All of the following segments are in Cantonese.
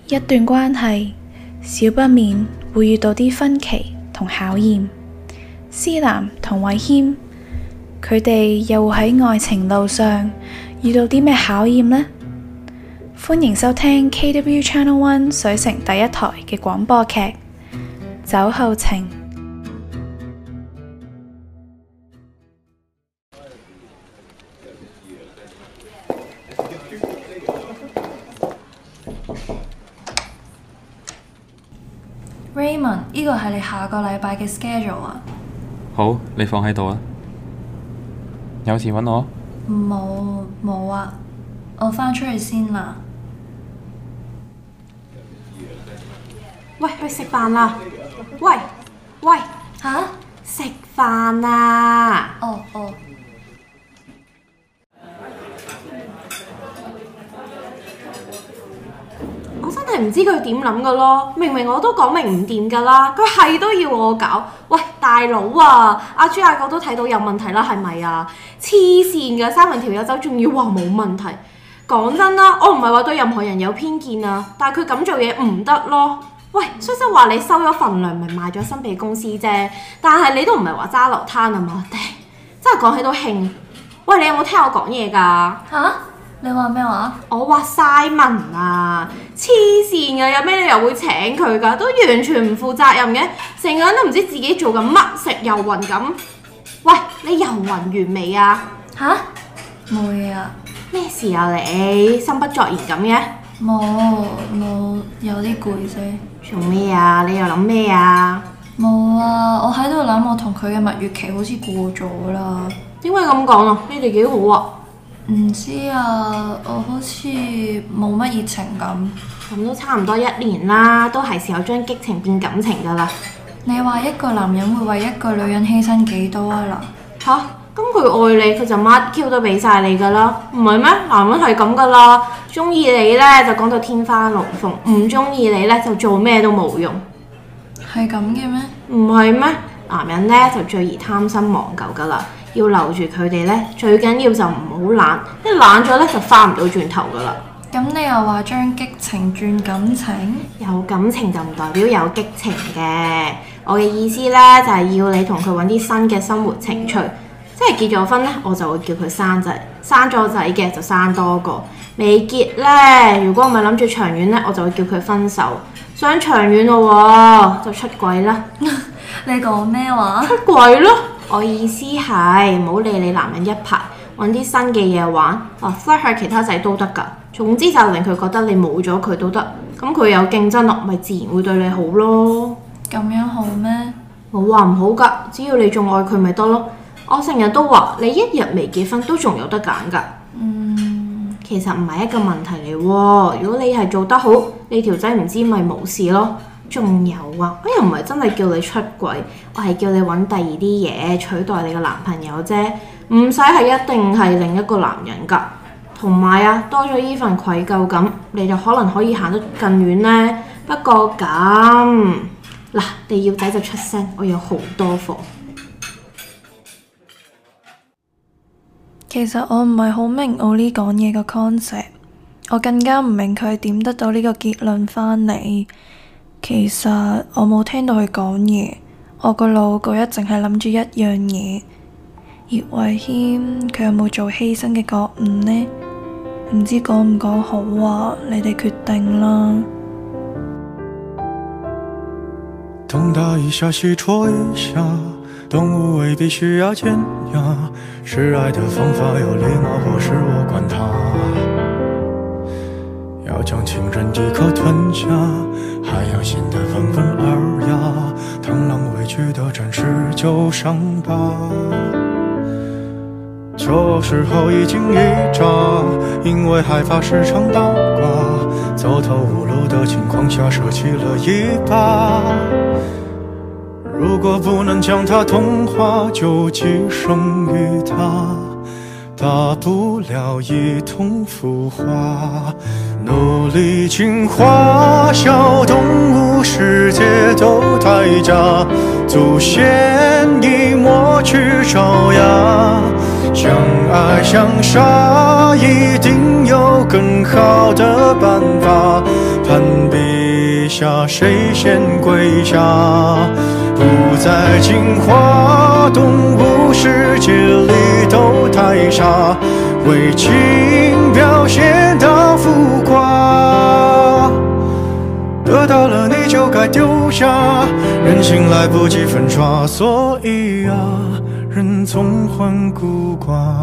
一段關係，少不免會遇到啲分歧同考驗。思南同偉謙，佢哋又會喺愛情路上遇到啲咩考驗呢？歡迎收聽 KW Channel One 水城第一台嘅廣播劇《酒後情》。Raymond， 呢個係你下個禮拜嘅 schedule 啊？ 好，你放喺度啊。有事揾我？ 冇啊，我返出去先啦。 喂，去食飯啦！喂， 吓？ 食飯啊！ 哦。 我真係唔知佢點諗噶咯，明明我都講明唔掂噶啦，佢係都要我搞。喂，大佬啊，阿豬阿狗都睇到有問題啦，係咪啊？黐線噶，三文條友走仲要話冇問題。講真啦，我唔係話對任何人有偏見啊，但係佢咁做嘢唔得咯。喂，雖則話你收咗份糧，咪賣咗身俾公司啫，但係你都唔係話揸流攤啊嘛，真係講起都興。喂，你有冇聽我講嘢㗎？ 吓？你話咩話？ 我話Simon啊，黐線㗎，有咩理由會請佢㗎？都完全唔負責任嘅，成個人都唔知自己做緊乜，食遊魂咁。喂，你遊魂完未啊？ 吓？冇嘢啊。 咩事啊你？心不作焉咁嘅？ 冇，有啲攰啫。 做咩啊？你又諗咩啊？ 冇啊，我喺度諗我同佢嘅蜜月期好似過咗啦。 點解咁講啊？你哋幾好啊？ 唔知啊，我好似冇乜熱情咁。 咁都差唔多1年啦，都係時候將激情變感情㗎啦。 你話一個男人會為一個女人犧牲幾多啊嗱？ 吓？咁佢愛你，佢就乜 Q 都俾晒你㗎啦，唔係咩？男人係咁㗎啦，中意你呢就講到天花龍鳳，唔中意你呢就做咩都冇用。 係咁嘅咩？ 唔係咩？男人呢就最易貪新忘舊㗎啦，要留住佢哋呢，最緊要就唔好懶，一懶咗呢就翻唔到轉頭㗎啦。 咁你又話將激情轉感情？ 有感情就唔代表有激情嘅，我嘅意思呢，就係要你同佢揾啲新嘅生活情趣。即係結咗婚呢，我就會叫佢生仔，生咗仔嘅就生多個。未結呢，如果我唔係諗住長遠呢，我就會叫佢分手。想長遠咯喎，就出軌啦。 你講咩話？ 出軌咯！我意思係唔好理你男人一排，揾啲新嘅嘢玩，flirt 下其他仔都得㗎。總之就令佢覺得你冇咗佢都得，咁佢有競爭力，咪自然會對你好咯。 咁樣好咩？ 冇話唔好㗎，只要你仲愛佢咪得咯。我成日都話你一日未結婚都仲有得揀㗎。其實唔係一個問題嚟喎。如果你係做得好，你條仔唔知咪冇事咯。仲有啊，我又唔係真係叫你出軌，我係叫你揾第二啲嘢取代你嘅男朋友啫，唔使係一定係另一個男人㗎。同埋啊，多咗依份愧疚感，你就可能可以行得更遠呢。不過咁嗱，你要仔就出聲，我有好多貨。 其實我唔係好明奧利講嘢個 concept， 我更加唔明佢點得到呢個結論返嚟。其實我冇聽到佢講嘢，我個腦嗰一淨係諗住一樣嘢。葉偉謙佢有冇做犧牲嘅覺悟呢？唔知講唔講好啊？你哋決定啦。 東打一下西戳一下，動物未必需要尖牙，示愛的方法有禮貌或是我管它，要將情人一口吞下，還要顯得溫文爾雅，螳螂委屈地展示舊傷疤，這時候已經一炸，因為害怕市場倒掛，走投無路的情況下捨棄了一把，如果不能將它同化，就寄生於它，大不了一同腐化，努力進化，小動物世界都太假，祖先已抹去爪牙，相愛相殺一定有更好的辦法，攀比下，谁先归家？不在进化动物世界里都太傻，为情表现到浮夸。得到了你就该丢下，人心来不及粉刷，所以啊，人总患孤寡。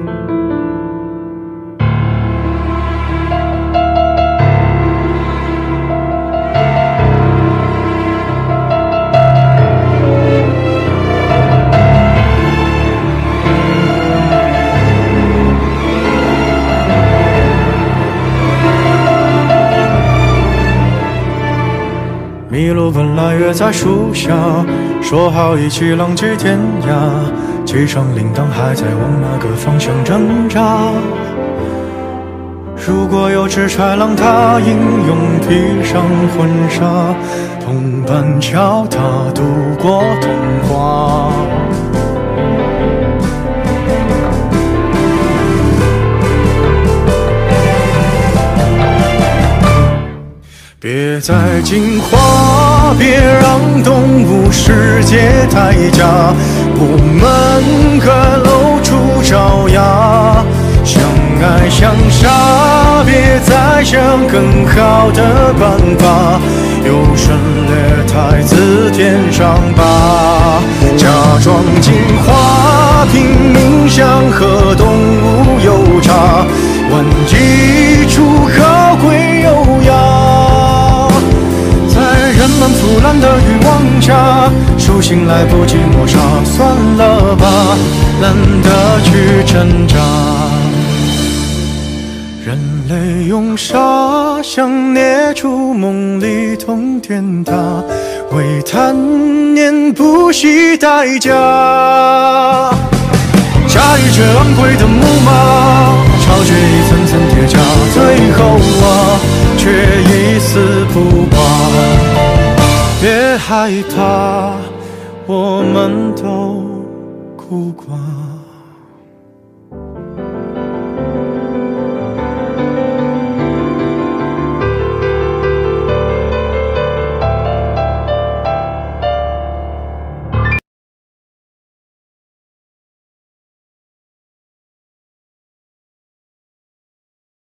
麋鹿本来约在树下，说好一起浪迹天涯，机场铃铛还在往那个方向挣扎。如果有只豺狼，它英勇披上婚纱，同伴教它度过童话。别再进化，别让动物世界太假，我们该露出爪牙，相爱相杀，别再想更好的办法，优胜劣汰自天上拔，假装进化，拼命想和动物有差，万一出高贵优雅。人们腐烂的欲望下，书信来不及抹杀，算了吧，懒得去挣扎。人类用沙想捏出梦里通天塔，为贪念不惜代价。驾驭着昂贵的木马，超越一层层铁甲，最后啊，却一丝不挂。别害怕，我们都孤寡。